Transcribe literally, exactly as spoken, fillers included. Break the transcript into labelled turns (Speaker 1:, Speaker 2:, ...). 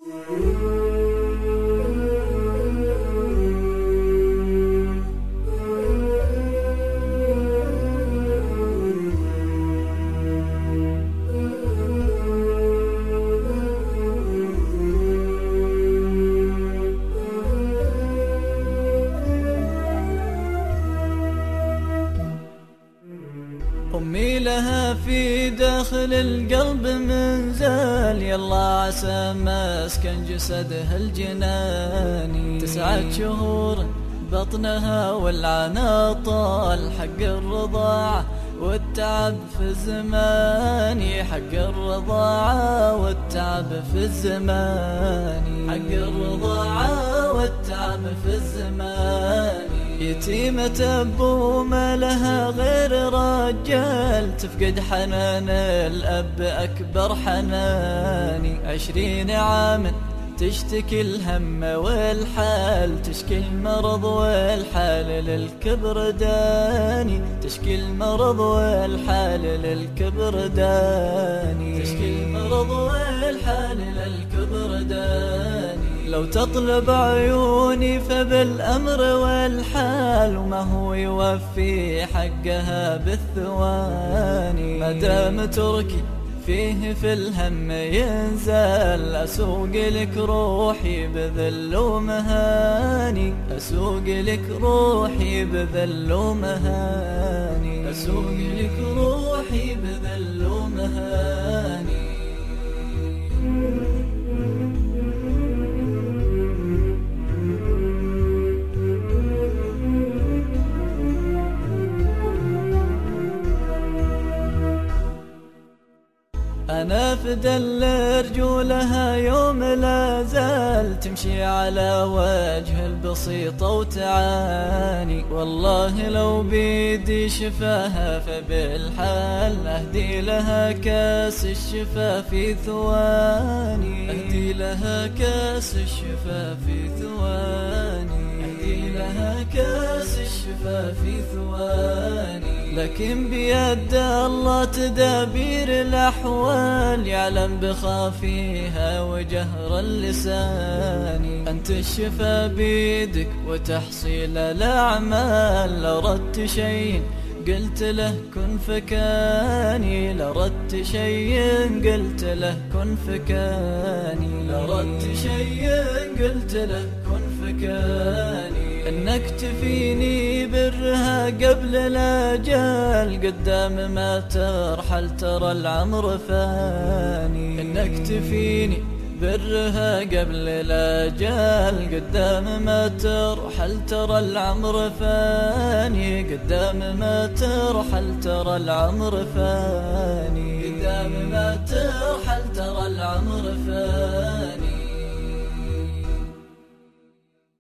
Speaker 1: أمي لها في داخل القلب منزل، يلا عسى مسكن جسدها الجناني. تسعة شهور بطنها والعنا طال، حق الرضاعة والتعب في الزمان، حق الرضاعة والتعب في الزمان، حق الرضاعة والتعب في الزمان. يتيمة أبو ما لها غير رجال، تفقد حنان الأب أكبر حناني. عشرين عام تشتكي الهم والحال، تشكي المرض والحال للكبر داني، تشكي المرض والحال للكبر داني، تشكي المرض والحال للكبر داني. لو تطلب عيوني فبالأمر والحال، وما هو يوفي حقها بالثواني. ما دام تركي فيه في الهم ينزل، أسوق لك روحي بذل ومهاني، أسوق لك روحي بذل ومهاني، أسوق لك روحي بذل ومهاني. أنا فدى لرجولها يوم لا زال، تمشي على وجه البسيطة وتعاني. والله لو بيدي شفاها فبالحال، أهدي لها كاس الشفا في ثواني، أهدي لها كاس الشفا في ثواني، أهدي لها كاس الشفا في ثواني. لكن بيد الله تدابير الأحوال، يعلم بخافيها وجهر اللسان. أنت الشفا بيدك وتحصيل الأعمال، لردت شيء قلت له كن فكاني، لردت شيء قلت له كن فكاني، لردت شيء قلت له كن فكاني. انك تفيني برها قبل الاجال، قدام ما ترحل ترى العمر فاني. انك تفيني برها قبل الاجال، قدام ما ترحل ترى العمر فاني، قدام ما ترحل ترى العمر فاني، قدام ما ترحل ترى العمر فاني.